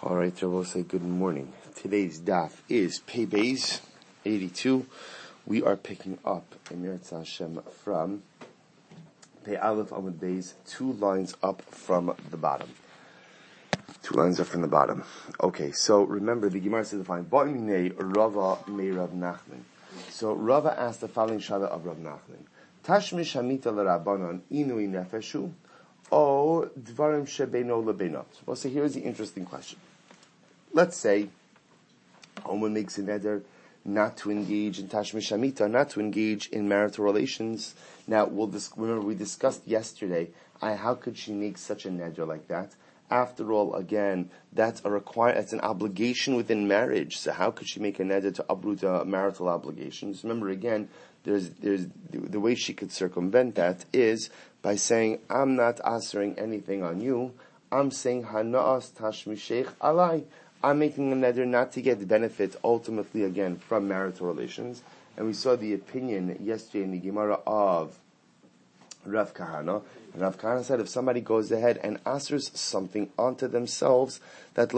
Alright, I will say good morning. Today's daf is Pei Beis 82. We are picking up Emir Hashem from Pei Aleph Amud Beis, 2 lines up from the bottom. 2 lines up from the bottom. Okay, so remember the Gemara says the following: Ba'imine Rava me Rav Nachman. So Rava asked the following shaila of Rav Nachman: Tashmish hamita l'Rabbanon inui nefeshu o dvarim shebeino lebeino. Well, so here's the interesting question. Let's say a woman makes a neder not to engage in tashmish hamita, not to engage in marital relations. Now, remember we discussed yesterday, how could she make such a neder like that? After all, again, that's an obligation within marriage. So how could she make a neder to uproot marital obligations? Remember again, there's the way she could circumvent that is by saying, I'm not answering anything on you. I'm saying hana'as tashmishech alai. I'm making a neder not to get the benefit ultimately again from marital relations. And we saw the opinion yesterday in the Gemara of Rav Kahana. And Rav Kahana said if somebody goes ahead and answers something onto themselves, that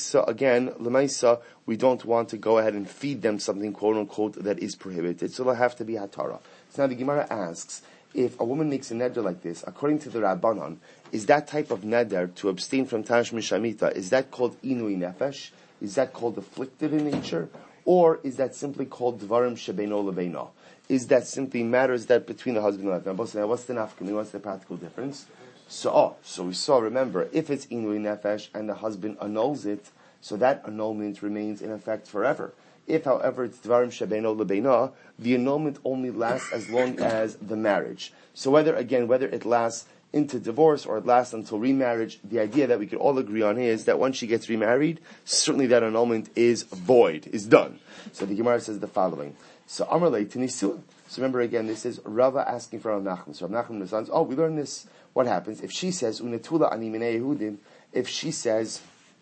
lemaisa, we don't want to go ahead and feed them something quote unquote that is prohibited. So they'll have to be hatara. So now the Gemara asks, if a woman makes a neder like this, according to the Rabbanon, is that type of neder to abstain from tashmish hamita, is that called inui nefesh? Is that called afflictive in nature? Or is that simply called dvarim shebeino lebeino? Is that simply matters that between the husband and wife? Now, what's the nafkami? What's the practical difference? So we saw, remember, if it's inui nefesh and the husband annuls it, so that annulment remains in effect forever. If, however, it's dvarim shebeino lebeino, the annulment only lasts as long as the marriage. So whether it lasts into divorce or it lasts until remarriage, the idea that we could all agree on is that once she gets remarried, certainly that annulment is void, is done. So the Gemara says the following. So Amar lei Nisua. So remember again, this is Rava asking for Rav Nachman. So Rav Nachman responds, we learned this. What happens if she says Unetula ani minei Yehudim? If she says,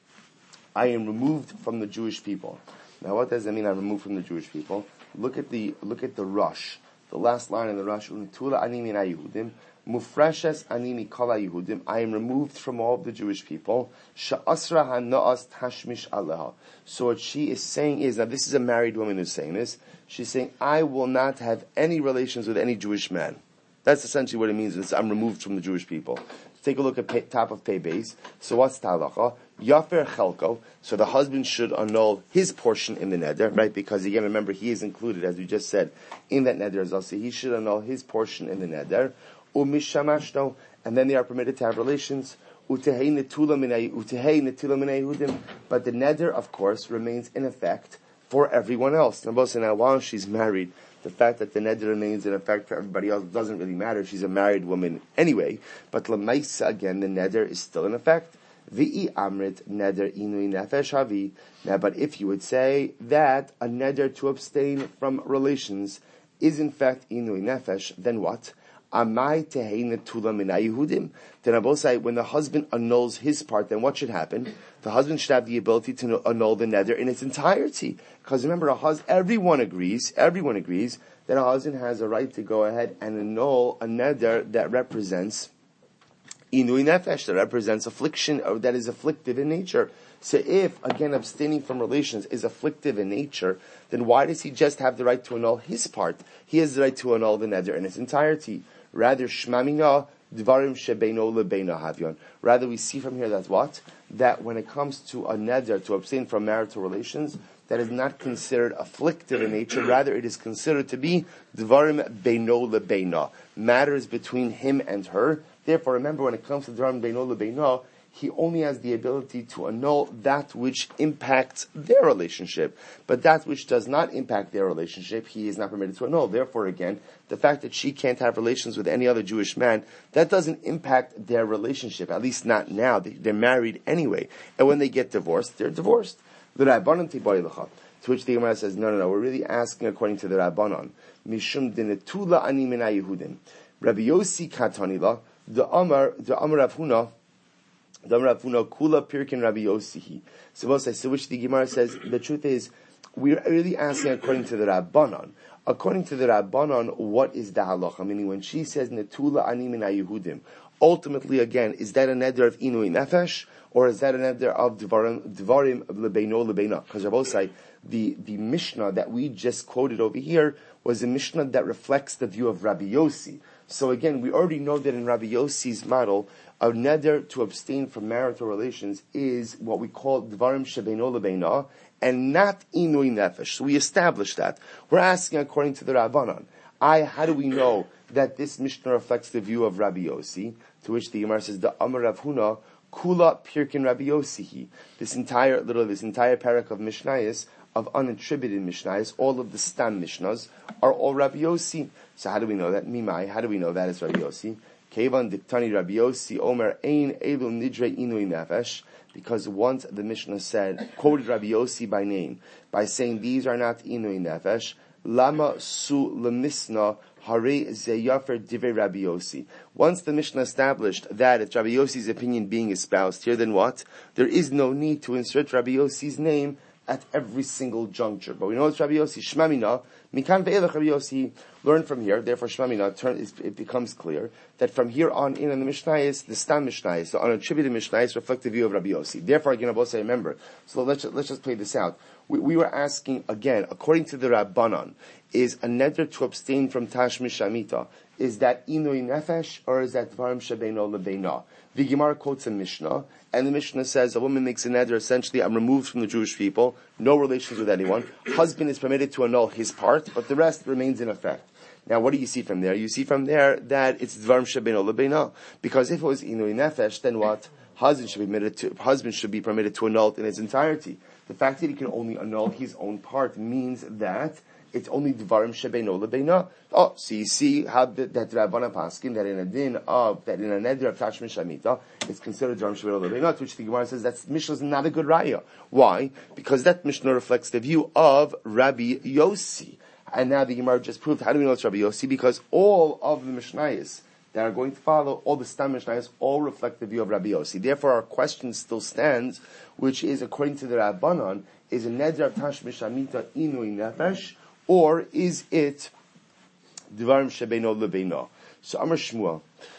I am removed from the Jewish people. Now, what does that mean? I'm removed from the Jewish people. Look at the Rush. The last line in the Rush. Unetula ani minei Yehudim. Mufreshes ani mikala Yehudim. I am removed from all of the Jewish people. Sha'asra hana'as tashmish aleha. So what she is saying is, now this is a married woman who's saying this. She's saying, I will not have any relations with any Jewish man. That's essentially what it means. It's, I'm removed from the Jewish people. Take a look at top of Pei Beis. So what's talacha? Yafer chelko. So the husband should annul his portion in the neder, right? Because again, remember, he is included, as we just said, in that neder as well. So he should annul his portion in the neder. Umishamashno. And then they are permitted to have relations. But the neder, of course, remains in effect for everyone else. Now, while she's married, the fact that the neder remains in effect for everybody else doesn't really matter. She's a married woman anyway. But lemaisa, again, the neder is still in effect. V'i amrit neder inui nefesh havi. Now, but if you would say that a neder to abstain from relations is in fact inui nefesh, then what? Amai teheina tula mina Yehudim. Then Abosai, when the husband annuls his part, then what should happen? The husband should have the ability to annul the neder in its entirety. Because remember, everyone agrees that a husband has a right to go ahead and annul a neder that represents inui nefesh, that represents affliction, or that is afflictive in nature. So if, again, abstaining from relations is afflictive in nature, then why does he just have the right to annul his part? He has the right to annul the neder in its entirety. Rather, shmamina dvarim shebeino lebeino havyon. Rather, we see from here that what? That when it comes to a neder to abstain from marital relations, that is not considered afflictive in nature. Rather, it is considered to be dvarim beino lebeino, matters between him and her. Therefore, remember, when it comes to dvarim beino lebeino, he only has the ability to annul that which impacts their relationship. But that which does not impact their relationship, he is not permitted to annul. Therefore, again, the fact that she can't have relations with any other Jewish man, that doesn't impact their relationship, at least not now. They're married anyway. And when they get divorced, they're divorced. To which the Gemara says, no, we're really asking according to the Rabbanon. Mishum dinetula ani mina Yehudim. Rabbi Yossi katanila, the Amar Rav Huna, Kula Pirkin Rabbi Yosihi. So which the Gemara says, the truth is, we're really asking according to the Rabbanon. According to the Rabbanon, what is the halacha? Meaning when she says, Netula ani mina Yehudim, ultimately, again, is that a neder of inui nefesh, or is that a neder of dvarim lebeino lebeina? Because Rabbosai, the Mishnah that we just quoted over here was a Mishnah that reflects the view of Rabbi Yossi. So again, we already know that in Rabbi Yossi's model, a neder to abstain from marital relations is what we call dvarim shebeino lebeina, and not inui nefesh. So we established that. We're asking according to the Rabbanan. How do we know that this Mishnah reflects the view of Rabbi Yossi? To which the Gemara says, the Amar Rav Huna, Kula Pirkin Rabbi Yossihi. This entire parak of Mishnayos, of unattributed Mishnayos, all of the Stam Mishnahs, are all Rabbi Yossi. So how do we know that? Mimai, how do we know that is Rabbi Yossi? Kevan Diktani Rabbi Yossi, Omer Ein Elu Nidre Inui Nefesh. Because once the Mishnah quoted Rabbi Yossi by name, by saying these are not Inui Nefesh, Lama Su Lemisna Hare Zeyafer Divrei Rabbi Yossi. Once the Mishnah established that it's Rabbi Yossi's opinion being espoused here, then what? There is no need to insert Rabbi Yossi's name at every single juncture. But we know it's Rabbi Yossi. Shmamina, Mikan ve'elech Rabbi Yossi. Learn from here, therefore Shmamina, it becomes clear that from here on in the Mishnayos, the Stam Mishnayos, the unattributed Mishnayos reflect the view of Rabbi Yossi. Therefore, again, I'll say, remember. So let's just play this out. We were asking, again, according to the Rabbanan, is a neder to abstain from Tashmish Shamita, is that Inui Nefesh, or is that Dvarim Shebeino Lebeina? The Gemara quotes a Mishnah, and the Mishnah says a woman makes a neder, essentially, I'm removed from the Jewish people, no relations with anyone. Husband is permitted to annul his part, but the rest remains in effect. Now, what do you see from there? You see from there that it's Dvarim Shebeino Lebeina, because if it was Inui Nefesh, then what? Husband should be permitted to annul it in its entirety. The fact that he can only annul his own part means that it's only Dvarim Shebeino Lebeina. Oh, so you see how that Rabbana Paskin, that in a neder of Tashmish Shamita, it's considered Dvarim Shebeino Lebeina, to which the Gemara says that Mishnah is not a good raya. Why? Because that Mishnah reflects the view of Rabbi Yossi. And now the Gemara just proved, how do we know it's Rabbi Yossi? Because all of the Mishnayos that are going to follow, all the Stam Mishnayos, all reflect the view of Rabbi Yossi. Therefore, our question still stands, which is, according to the Rabbanan, is a neder of Tashmish Shamita Inui Nefesh, or is it Dvarim Shebeino Lebeina? So Amar Shmuel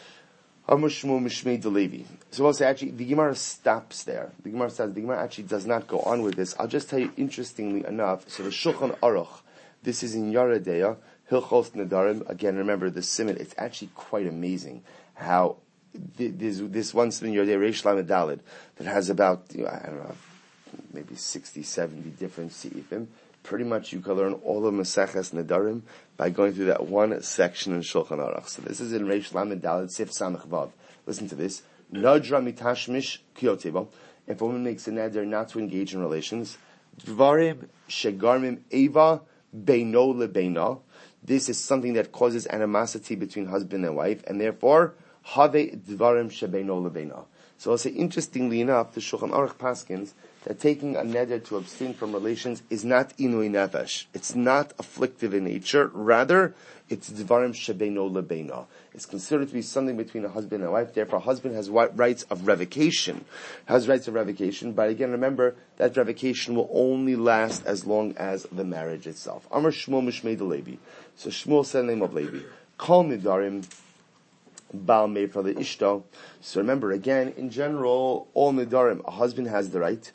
Mishmei Delevi. So we'll say, actually, the Gemara stops there. The Gemara actually does not go on with this. I'll just tell you, interestingly enough, so the Shulchan Aruch, this is in Yaredeya, Hilchos Nedarim. Again, remember the simon. It's actually quite amazing how this one simon Yaredeya Reish Lamed Daled that has about, I don't know, maybe 60, 70 different seifim. Pretty much you can learn all of Maseches Nedarim by going through that one section in Shulchan Aruch. So this is in Reish Lamed Daled Sif Samech Vav. Listen to this. Nadra mitashmish kiyoteva. If a woman makes a neder not to engage in relations, Dvarim shegarmim eva beino lebeina. This is something that causes animosity between husband and wife, and therefore, have dvarim shebeino lebeina. So I'll say, interestingly enough, the Shulchan Aruch paskins that taking a neder to abstain from relations is not inui nefesh. It's not afflictive in nature. Rather, it's dvarim shebeino lebeina. It's considered to be something between a husband and a wife. Therefore, a husband has rights of revocation. But again, remember that revocation will only last as long as the marriage itself. Amar Shmuel Mishmei Levi. So Shmuel said the name of Levi. Kol nidarim Baal Meifra the Ishto. So remember, again, in general, all nidarim, a husband has the right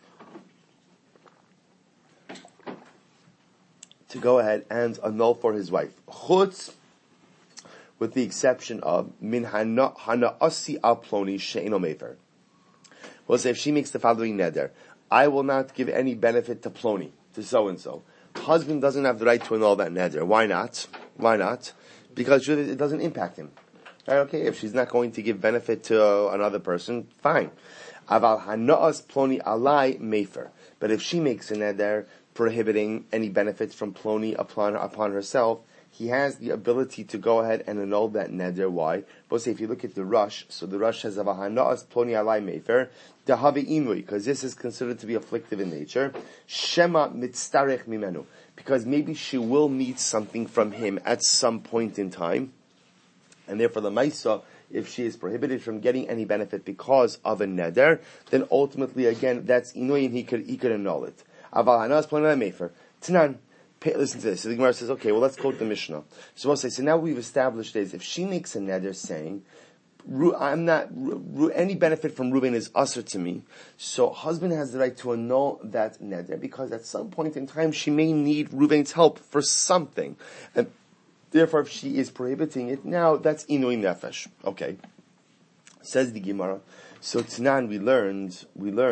to go ahead and annul for his wife. Chutz, with the exception of min hana'asi al ploni she'ino mefer. Well, say if she makes the following neder, I will not give any benefit to ploni, to so and so. Husband doesn't have the right to annul that neder. Why not? Why not? Because it doesn't impact him. Right, okay, if she's not going to give benefit to another person, fine. Aval hana'as ploni alai mefer. But if she makes a neder prohibiting any benefits from ploni upon herself, he has the ability to go ahead and annul that neder. Why? But say if you look at the Rush, so the Rush has aval hana'as ploni alai mefer dehave imui, because this is considered to be afflictive in nature. Shema mitzarech mimenu, because maybe she will need something from him at some point in time. And therefore, the Maisa, if she is prohibited from getting any benefit because of a neder, then ultimately, again, that's inui, and he could annul it. Aval hanas plana mefer tanan. Listen to this. So the Gemara says, okay, well, let's quote the Mishnah. So we'll say, so now we've established is if she makes a neder saying, any benefit from Reuben is usher to me. So husband has the right to annul that neder because at some point in time she may need Reuben's help for something. And therefore if she is prohibiting it now, that's inui nefesh. Okay. Says the Gemara. So Tanan we learned,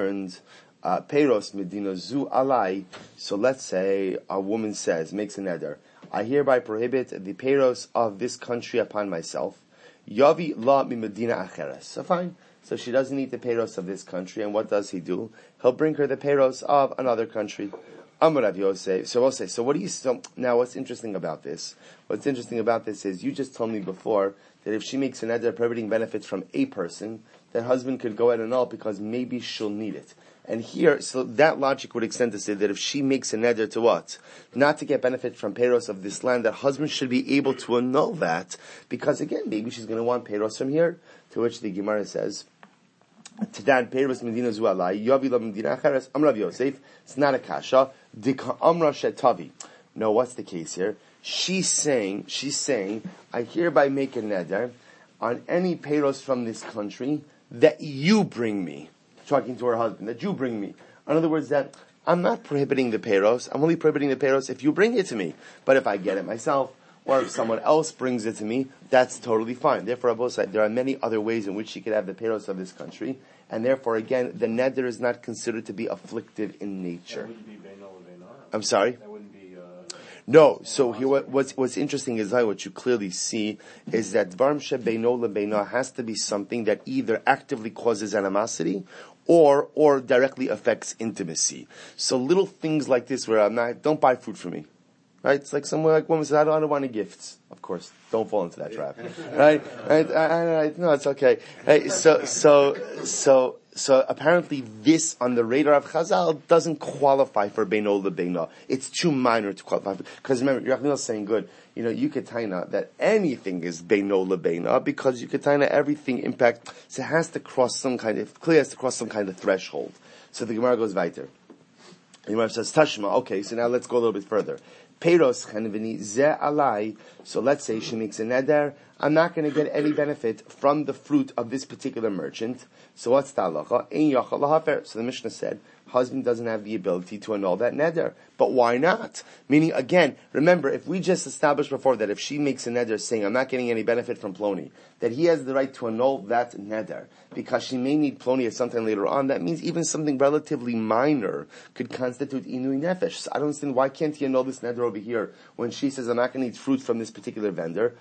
Peiros medina zu alai. So let's say a woman makes a neder. I hereby prohibit the Peiros of this country upon myself. Yavi la mi medina acheres. So fine. So she doesn't eat the Peiros of this country, and what does he do? He'll bring her the Peiros of another country. Amar Rav Yosef. So we'll say, now what's interesting about this? What's interesting about this is you just told me before that if she makes a neder prohibiting benefit from a person, that husband could go ahead and annul because maybe she'll need it. And here, so that logic would extend to say that if she makes a neder to what? Not to get benefit from peiros of this land, that husband should be able to annul that, because again, maybe she's going to want peiros from here, to which the Gemara says, Tadan peiros medina zu alai, yavi la medina acheres, Amar Rav Yosef, it's not a kasha, dika amra shetavi. No, what's the case here? She's saying, I hereby make a neder on any peiros from this country that you bring me. Talking to her husband, that you bring me. In other words, that I'm not prohibiting the peiros, I'm only prohibiting the peiros if you bring it to me. But if I get it myself, or if someone else brings it to me, that's totally fine. Therefore, Abba said, there are many other ways in which she could have the peiros of this country, and therefore, again, the neder is not considered to be afflictive in nature. That wouldn't be beino lebeino. I'm sorry? That wouldn't be... No, so here what's interesting is what you clearly see is that dvarim shebeino lebeino has to be something that either actively causes animosity or directly affects intimacy. So little things like this where don't buy fruit for me. Right? It's like someone like woman says, I don't want any gifts. Of course, don't fall into that trap. Right? No, it's okay. Right? So apparently this on the radar of Chazal doesn't qualify for beino lebeino. It's too minor to qualify. Because remember, Yerachmiel is saying good. You could taina that anything is beino lebeino because you could taina everything impact. So it has to cross some kind of threshold. So the Gemara goes weiter. The Gemara says Tashma. Okay, so now let's go a little bit further. Peiros chanvini ze alai. So let's say she makes a neder. I'm not going to get any benefit from the fruit of this particular merchant. So what's the halacha? Ein yachal lahafer. So the Mishnah said, husband doesn't have the ability to annul that neder. But why not? Meaning, again, remember, if we just established before that if she makes a neder saying, I'm not getting any benefit from Ploni, that he has the right to annul that neder, because she may need Ploni at some time later on, that means even something relatively minor could constitute inui nefesh. So I don't understand, why can't he annul this neder over here when she says, I'm not going to eat fruit from this particular vendor?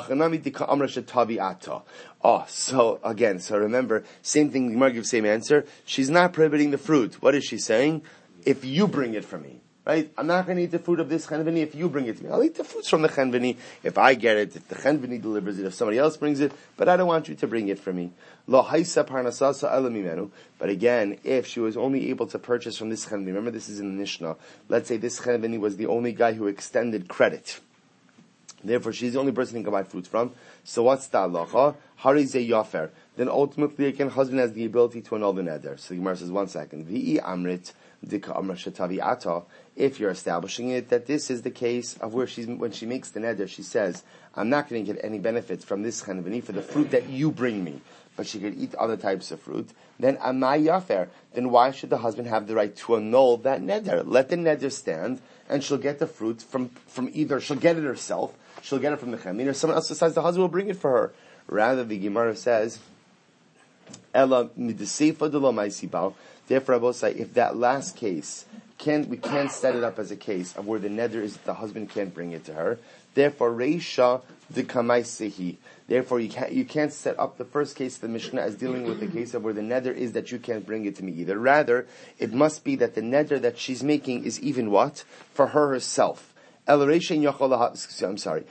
So remember, same thing, the Gemara gives same answer. She's not prohibiting the fruit. What is she saying? If you bring it for me. Right? I'm not going to eat the fruit of this chenveni if you bring it to me. I'll eat the fruits from the chenveni if I get it, if the chenveni delivers it, if somebody else brings it, but I don't want you to bring it for me. Lo haisa parnasasa ela mimenu. But again, if she was only able to purchase from this chenveni, remember this is in the Mishnah, let's say this chenveni was the only guy who extended credit. Therefore, she's the only person he can buy fruit from. So what's the halacha? Harize yafer. Then ultimately, again, husband has the ability to annul the neder. So the Gemara says, 1 second. V'i amrit dika amra shetavi ata. If you're establishing it, that this is the case of where when she makes the neder, she says, I'm not going to get any benefit from this chenveni for the fruit that you bring me, but she could eat other types of fruit. Then amai yafer. Then why should the husband have the right to annul that neder? Let the neder stand, and she'll get the fruit from either, she'll get it herself, she'll get it from the chenveni, or someone else decides the husband will bring it for her. Rather, the Gemara says, Ela midaseifa de lo ma'isibal. Therefore, I will say, if that last case, we can't set it up as a case of where the neder is that the husband can't bring it to her. Therefore, reisha de kamaisehi. Therefore, you can't set up the first case of the Mishnah as dealing with the case of where the neder is that you can't bring it to me either. Rather, it must be that the neder that she's making is even what? For her herself. I'm sorry.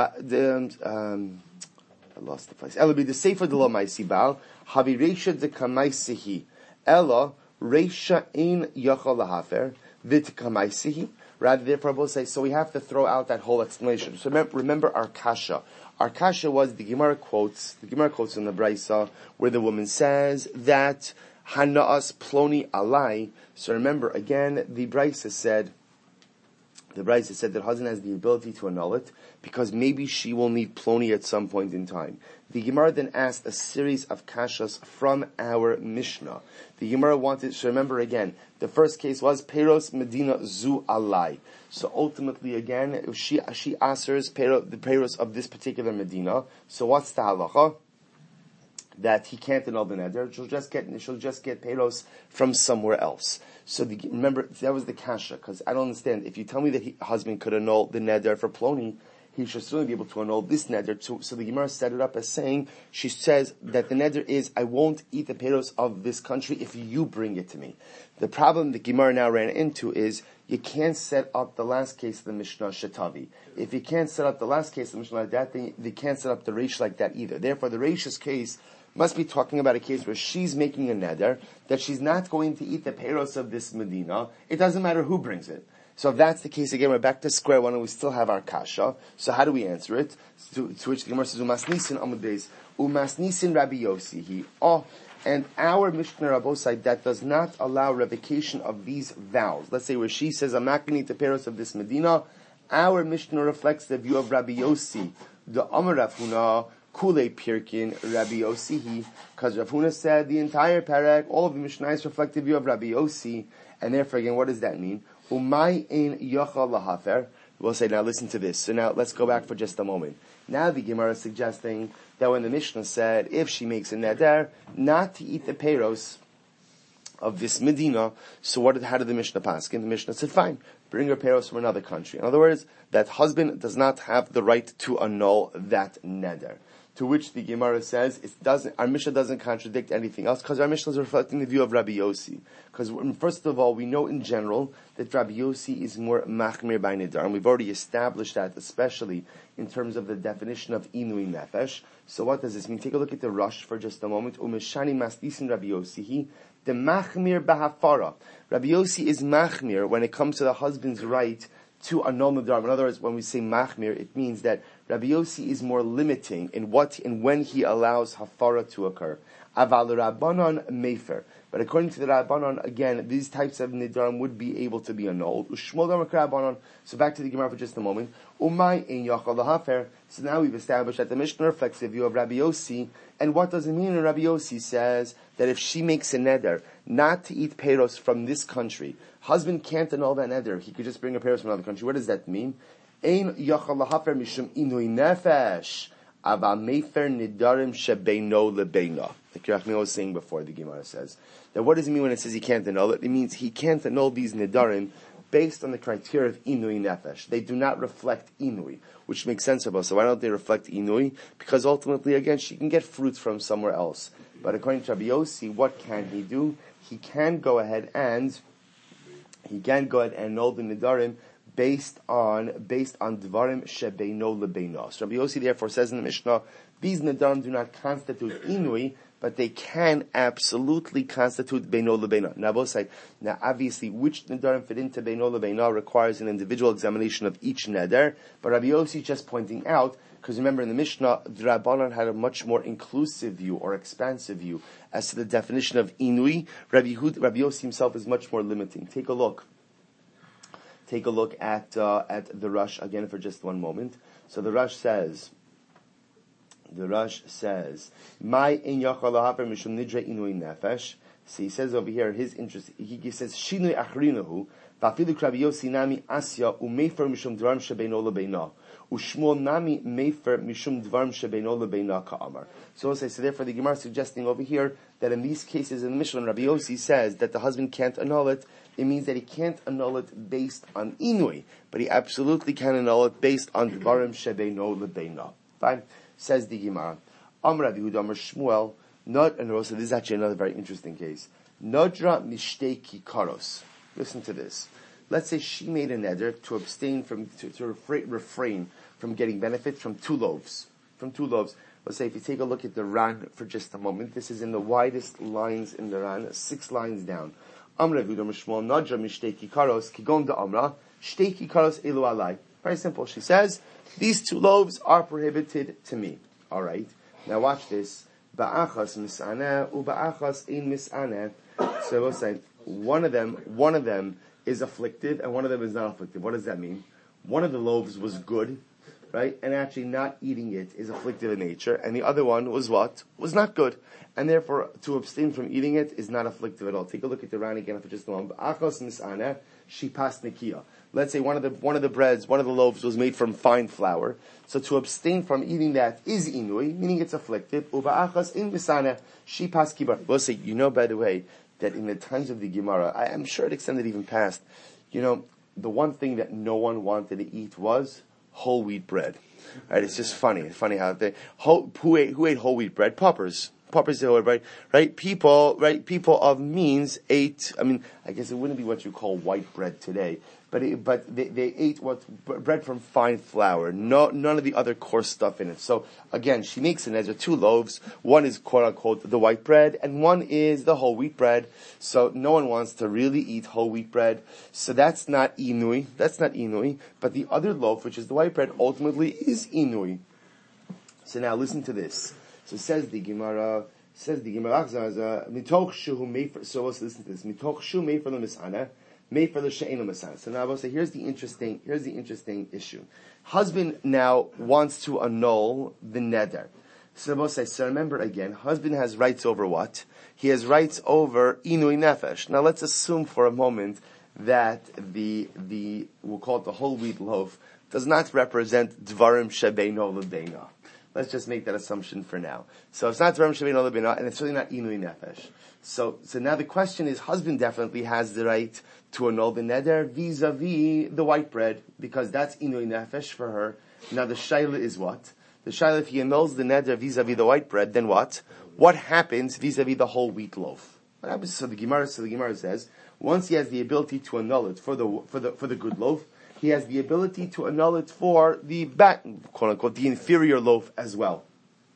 I lost the place. Ella be the sefer de lo ma'isibal. Havi reisha de kamaisehi. Ella reisha ein yachal lahafer vit kamaisehi. Rather, therefore, both say, so we have to throw out that whole explanation. So remember our kasha. Our kasha was the Gemara quotes in the Braisa, where the woman says that Hana'as ploni alai. So remember, again, the Braisa said The Brisa said that husband has the ability to annul it because maybe she will need Ploni at some point in time. The Gemara then asked a series of kashas from our Mishnah. The Gemara wanted to remember again, the first case was Peros Medina Zu Alai. So ultimately again, she answers the Peros of this particular Medina. So what's the halacha? That he can't annul the neder. She'll just get peros from somewhere else. So remember, that was the kasha, because I don't understand. If you tell me that husband could annul the neder for Ploni, he should certainly be able to annul this neder too. So the Gemara set it up as saying, she says that the neder is, I won't eat the peros of this country if you bring it to me. The problem the Gemara now ran into is, you can't set up the last case of the Mishnah Shetavi. If you can't set up the last case of the Mishnah like that, then you can't set up the Reish like that either. Therefore, the Reish's case must be talking about a case where she's making a neder, that she's not going to eat the peros of this Medina. It doesn't matter who brings it. So if that's the case, again, we're back to square one and we still have our kasha. So how do we answer it? To which the Gemara says, Umas Nisin Amud Beis, Umas Nisin Rabbi Yossi. And our Mishnah Rabbosai that does not allow revocation of these vows. Let's say where she says, I'm not going to eat the peros of this Medina. Our Mishnah reflects the view of Rabbi Yossi, the Amar Rav Huna, Kule Pirkin, Rabbi Yossi, because Rav Huna said the entire parak, all of the Mishnahs reflect the view of Rabbi Yossi, and therefore again, what does that mean? Umay ein yachal lahafer. We'll say, now listen to this. So now let's go back for just a moment. Now the Gemara is suggesting that when the Mishnah said, if she makes a neder, not to eat the peros of this Medina, so how did the Mishnah paskin? The Mishnah said, fine, bring her peros from another country. In other words, that husband does not have the right to annul that neder. To which the Gemara says, our Mishnah doesn't contradict anything else, because our Mishnah is reflecting the view of Rabbi Yossi. Because first of all, we know in general that Rabbi Yossi is more machmir by nidar, and we've already established that, especially in terms of the definition of inui nefesh. So what does this mean? Take a look at the Rush for just a moment. Umeshani masdisin Rabbi Yossi, the machmir bahafara. Rabbi Yossi is machmir when it comes to the husband's right to annul nidar. In other words, when we say machmir, it means that Rabbi Yossi is more limiting in what and when he allows hafara to occur. Aval Rabbanon mefer. But according to the Rabbanon, again, these types of nidarim would be able to be annulled. Ushmol Damak Rabbanon. So back to the Gemara for just a moment. Umay ein yachal lahafer. So now we've established that the Mishnah reflects the view of Rabbi Yossi. And what does it mean when Rabbi Yossi says that if she makes a neder not to eat peros from this country, husband can't annul that neder. He could just bring a peros from another country. What does that mean? Ein yachal lahafer mishum inui nefesh. Ava mefer nidarim shebeino lebeina. Like Yerachmiel was saying before, the Gemara says. That what does it mean when it says he can't annul it? It means he can't annul these nidarim based on the criteria of inui nefesh. They do not reflect inui, which makes sense of us. So why don't they reflect inui? Because ultimately, again, she can get fruits from somewhere else. But according to Rabbi Yossi, what can he do? He can go ahead and annul the nidarim based on dvarim shebeino lebeino. So Rabbi Yossi therefore says in the Mishnah, these nidarim do not constitute inui, but they can absolutely constitute beino lebeino. Now obviously, which nidarim fit into beino lebeino requires an individual examination of each neder, but Rabbi Yossi is just pointing out, because remember in the Mishnah, the Rabbanan had a much more inclusive view or expansive view as to the definition of inui. Rabbi Yossi himself is much more limiting. Take a look at the Rush again for just one moment. So the Rush says, "My in yachal lahaper mishum nidre inui nefesh." So he says over here, his interest. He says, "Shinui achrinahu va'afilu Rabbi Yossi nami asya umefer mishum dvarim shebeino lebeina u'shmuel nami mefer mishum dvarim shebeino lebeina ka'amar." So therefore, the Gemara is suggesting over here that in these cases in the Mishnah, Rabbi Yossi says that the husband can't annul it. It means that he can't annul it based on inui, but he absolutely can annul it based on dvarim shebeino lebeina. Fine. Says the Gemara, Amar Rabbi Yehuda Amar Shmuel, and also this is actually another very interesting case. Nodra mishtei kikaros. Listen to this. Let's say she made a neder to abstain from, to refrain from getting benefit from two loaves. Let's say if you take a look at the Ran for just a moment, this is in the widest lines in the Ran, 6 lines down. Amar Rabbi Yehuda Amar Shmuel, Nodra mishtei kikaros, kigon da Amra, shtei kikaros elu alai. Very simple. She says, these 2 loaves are prohibited to me. Alright. Now watch this. Ba'achas mis'aneh, u'ba'achas ein mis'aneh. So we'll say, one of them is afflictive and one of them is not afflictive. What does that mean? One of the loaves was good, right? And actually not eating it is afflictive in nature. And the other one was what? Was not good. And therefore, to abstain from eating it is not afflictive at all. Take a look at the Ran again for just a moment. Achos misana, shipas nikia. Let's say one of the loaves was made from fine flour. So to abstain from eating that is inui, meaning it's afflictive. Uba achos in misana, shipas kibar. We'll say, by the way, that in the times of the Gemara, I'm sure it extended even past, the one thing that no one wanted to eat was whole wheat bread. Right? It's just funny. It's funny how who ate whole wheat bread? Paupers. Paupers ate whole wheat bread. Right? People of means ate, I guess it wouldn't be what you call white bread today, but they ate bread from fine flour. None of the other coarse stuff in it. So again, she makes an Ezra 2 loaves. One is quote unquote the white bread, and one is the whole wheat bread. So no one wants to really eat whole wheat bread. So that's not inui. But the other loaf, which is the white bread, ultimately is inui. So now listen to this. So says the Gemara. So let's listen to this. Mitoch shu mefer l'misana. So now I will say, here's the interesting issue. Husband now wants to annul the neder. So remember again, husband has rights over what? He has rights over inui nefesh. Now let's assume for a moment that we'll call it the whole wheat loaf, does not represent dvarim shebeino lebeina. Let's just make that assumption for now. So it's not dvarim shebeino lebeina, and it's really not inui nefesh. So now the question is, husband definitely has the right to annul the neder vis-a-vis the white bread, because that's inui nefesh for her. Now the shaila is what? The shaila, if he annuls the neder vis-a-vis the white bread, then what? What happens vis-a-vis the whole wheat loaf? What happens? So the Gemara says, once he has the ability to annul it for the good loaf, he has the ability to annul it for the quote unquote, the inferior loaf as well.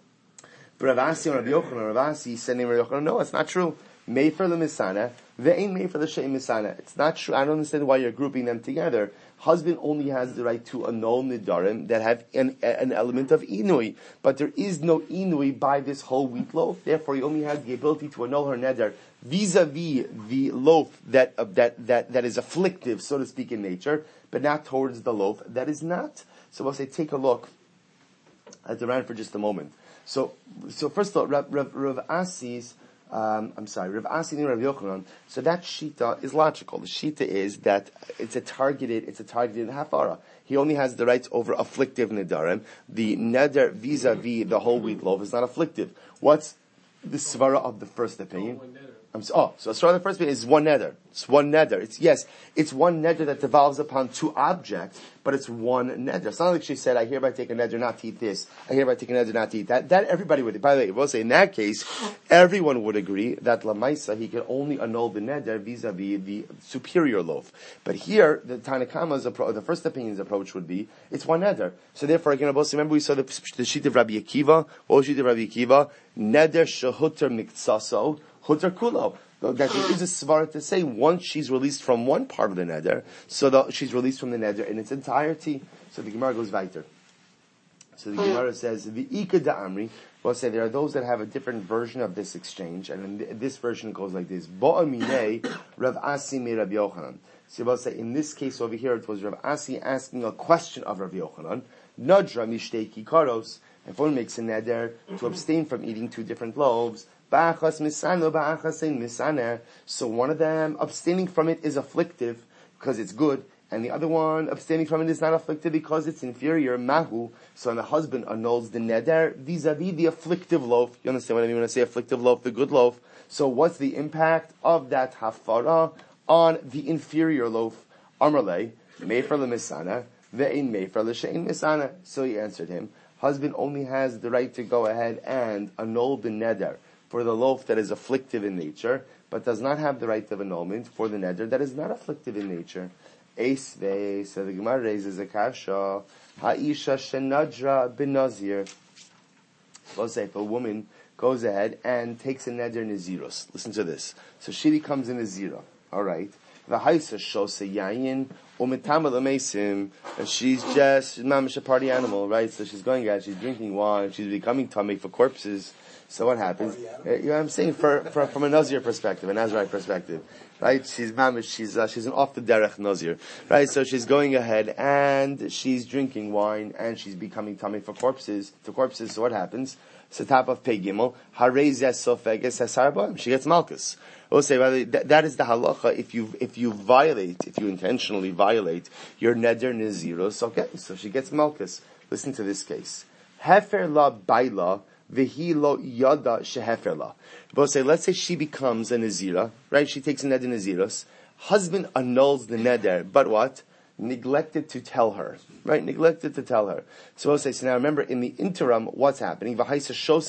But Rav Asi and Rav Yochanan said, no, it's not true. Mefer l'misana, ve'ein mefer l'she'im misana. It's not true. I don't understand why you're grouping them together. Husband only has the right to annul nidarim that have an element of inui, but there is no inui by this whole wheat loaf. Therefore, he only has the ability to annul her neder vis-a-vis the loaf that is afflictive, so to speak, in nature, but not towards the loaf that is not. So we'll say, take a look at the Ran for just a moment. So first of all, Rav Asi's, Rav Asi and Rav Yochanan. So that shita is logical. The shita is that it's a targeted hafara. He only has the rights over afflictive nedarim. The neder vis-a-vis the whole wheat loaf is not afflictive. What's the svara of the first opinion? So svara of the first opinion is one neder. It's one neder. It's one neder that devolves upon two objects, but it's one neder. It's not like she said, I hereby take a neder not to eat this. I hereby take a neder not to eat that. That everybody would, by the way, we'll say in that case, everyone would agree that lamaisa, he can only annul the neder vis-a-vis the superior loaf. But here, the Tanakama's approach, the first opinion's approach would be, it's one neder. So therefore, again, remember we saw the sheet of Rabbi Akiva. What was the sheet of Rabbi Akiva? Neder shehuter miktsaso, huter kulo. That there is a svara to say once she's released from one part of the neder, so she's released from the neder in its entirety. So the Gemara goes weiter. So the Gemara says, the Ika da'amri, we'll say there are those that have a different version of this exchange, and in this version goes like this, Bo'amine Rav Asi me Rav Yochanan. So we'll say, in this case over here, it was Rav Asi asking a question of Rav Yochanan, Nadra mishteki karos, if one makes a neder to abstain from eating two different loaves, so one of them abstaining from it is afflictive because it's good, and the other one abstaining from it is not afflictive because it's inferior. Mahu. So the husband annuls the neder vis-a-vis the afflictive loaf. You understand what I mean when I say afflictive loaf, the good loaf? So what's the impact of that hafara on the inferior loaf? Amrle mefer lemisana ve'in mefer l'she'in misana. So he answered him, husband only has the right to go ahead and annul the neder for the loaf that is afflictive in nature, but does not have the right of annulment for the neder that is not afflictive in nature. Eisvei, so the Gemara raises a kasha, ha'isha shenadra benazir. We'll say if a woman goes ahead and takes a neder nazirus. Listen to this. So she becomes a nazira. Alright. V'haisa shose yayin u'mitama l'meisim. She's mamish a party animal, right? So she's going out, she's drinking wine, she's becoming tummy for corpses. So what happens? I'm saying from a Nazir perspective, a Nazirite perspective, right? She's mamish, she's an off the derech Nazir, right? So she's going ahead and she's drinking wine and she's becoming tummy to corpses. So what happens? It's the top of Pei Gimel. She gets malchus. We'll say that is the halacha. If you intentionally violate your neder naziros, okay, so she gets malchus. Listen to this case. Hefer la baila v'hi lo yada shehefer la. We'll say, let's say she becomes a nazira, right? She takes a neder naziros. Husband annuls the neder, but what? Neglected to tell her, right? Neglected to tell her. So we'll say, so now remember, in the interim, what's happening? I will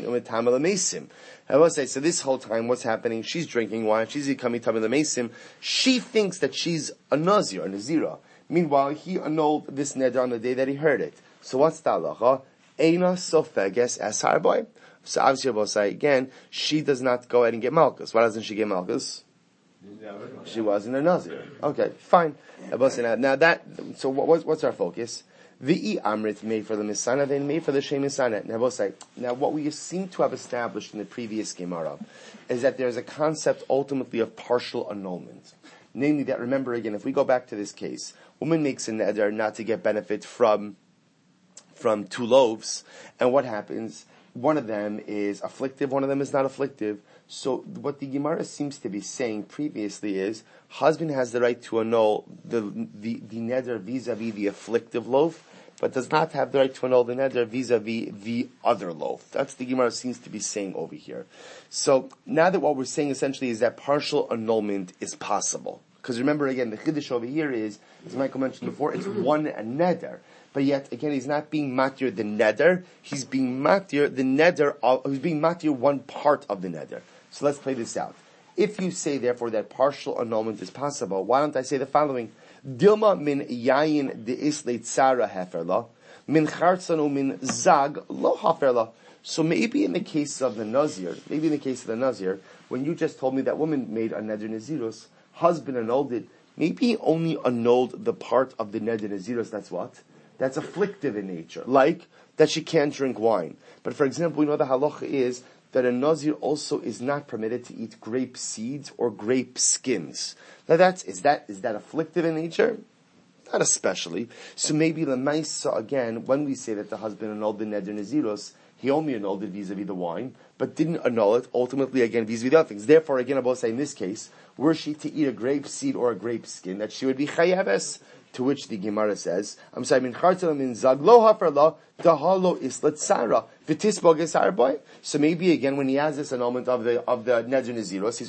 say, so this whole time, what's happening? She's drinking wine, she's becoming tamil mesim. She thinks that she's a nazir, a nazira. Meanwhile, he annulled this neder on the day that he heard it. So what's the halacha? Eina sofeges ashar boy. So obviously, we'll say again, she does not go ahead and get malchus. Why doesn't she get malchus? She wasn't a nazir. Okay, fine. Now that, so what's our focus? V'i amrit made for the misana, then made for the shem misana. Now what we seem to have established in the previous Gemara is that there's a concept ultimately of partial annulment. Namely that, remember again, if we go back to this case, woman makes a neder not to get benefit from 2 loaves, and what happens? One of them is afflictive, one of them is not afflictive. So what the Gemara seems to be saying previously is, husband has the right to annul the neder vis-a-vis the afflictive loaf, but does not have the right to annul the neder vis-a-vis the other loaf. That's the Gemara seems to be saying over here. So now that what we're saying essentially is that partial annulment is possible. Because remember again, the chiddush over here is, as Michael mentioned before, it's one neder. But yet, again, he's not being matir the neder, he's being matir the neder, he's being matir one part of the neder. So let's play this out. If you say, therefore, that partial annulment is possible, why don't I say the following? Dilma min yayin de isle tzara heferla, min chartzanu min zag lo haferla. So maybe in the case of the Nazir, when you just told me that woman made a neder nazirus, husband annulled it, maybe he only annulled the part of the neder nazirus, that's what? That's afflictive in nature, like that she can't drink wine. But for example, we know the halacha is that a nazir also is not permitted to eat grape seeds or grape skins. Now is that afflictive in nature? Not especially. So maybe l'maisa again, when we say that the husband annulled the neder naziros, he only annulled it vis-a-vis the wine, but didn't annul it ultimately again vis-a-vis the other things. Therefore, again, I will say in this case, were she to eat a grape seed or a grape skin, that she would be chayaves. To which the Gemara says, I'm sorry, min chartel min zaglo haferla dahalo islet sara v'tisbog esar boy. So maybe again, when he has this annulment of the neder naziros,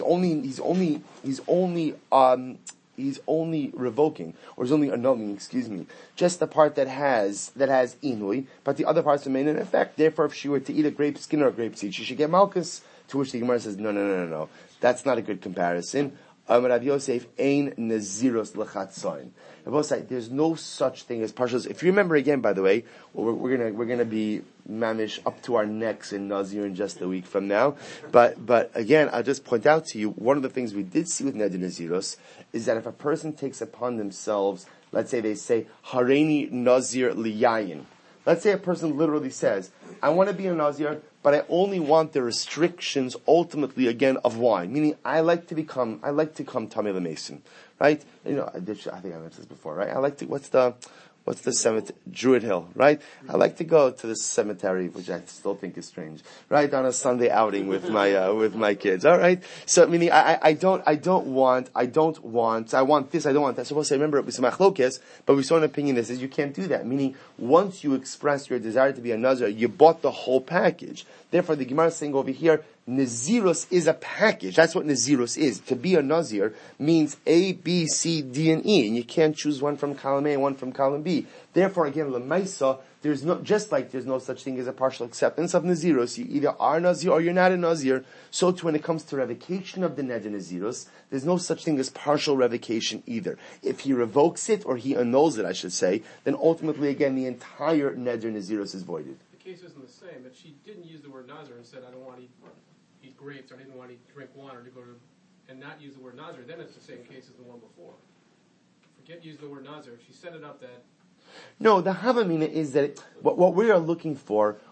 he's only revoking, or he's only annulling, just the part that has inui, but the other parts remain in effect. Therefore, if she were to eat a grape skin or a grape seed, she should get malchus. To which the Gemara says, no. That's not a good comparison. Rav Yosef ein naziros lechatzoin. There's no such thing as partials. If you remember again, by the way, we're gonna be mamish up to our necks in Nazir in just a week from now. But again, I'll just point out to you, one of the things we did see with neder naziros is that if a person takes upon themselves, let's say they say hareini nazir liyayin. Let's say a person literally says, I want to be a nazir, but I only want the restrictions ultimately again of wine. Meaning I like to come Tamil Mason. Right? I think I mentioned this before, right? What's the cemetery? Druid Hill, right? I like to go to the cemetery, which I still think is strange, right? On a Sunday outing with my kids, alright? So, meaning, I want this, I don't want that. So we'll say, remember, we saw machlokes, but we saw an opinion that says you can't do that. Meaning, once you express your desire to be a Nazir, you bought the whole package. Therefore, the Gemara is saying over here, Nazirus is a package. That's what Nazirus is. To be a Nazir means A, B, C, D, and E. And you can't choose one from column A and one from column B. Therefore, again, Lemaisa, there's no such thing as a partial acceptance of Nazirus. You either are Nazir or you're not a Nazir. So too, when it comes to revocation of the neder Nazirus, there's no such thing as partial revocation either. If he revokes it, or he annuls it, I should say, then ultimately, again, the entire neder Nazirus is voided. The case isn't the same. If she didn't use the word Nazir and said, I don't want to eat grapes, or I didn't want to drink wine, or to go to, and not use the word Nazir, then it's the same case as the one before. Forget use the word Nazir. If she set it up that... No, the Havamina is that what we are looking for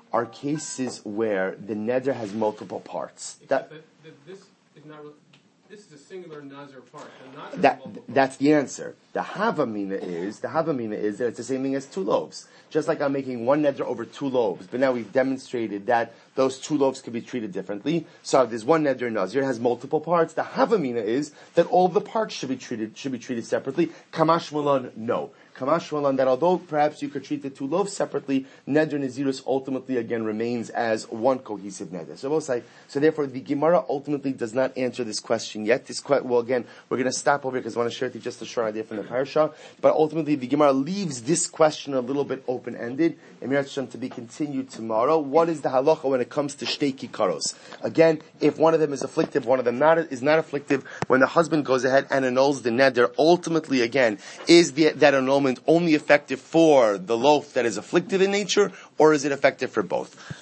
are cases where the neder has multiple parts. Except that this is not. This is a singular nazir part. The nazir That's the answer. The havamina is that it's the same thing as 2 loaves. Just like I'm making 1 neder over 2 loaves, but now we've demonstrated that those 2 loaves could be treated differently. So there's 1 neder nazir, it has multiple parts. The havamina is that all of the parts should be treated separately. Kamash malan, no. Kamash malan, that although perhaps you could treat the 2 loaves separately, neder nazirus ultimately again remains as one cohesive neder. So therefore the Gemara ultimately does not answer this question yet. Well, again, we're going to stop over here because I want to share with you just a short idea from the parasha. But ultimately the Gemara leaves this question a little bit open-ended. Emir Hashem to be continued tomorrow. What is the halacha when it comes to shtei kikaros? Again, if one of them is afflictive, one of them is not afflictive, when the husband goes ahead and annuls the neder, ultimately again, is that annulment only effective for the loaf that is afflictive in nature, or is it effective for both?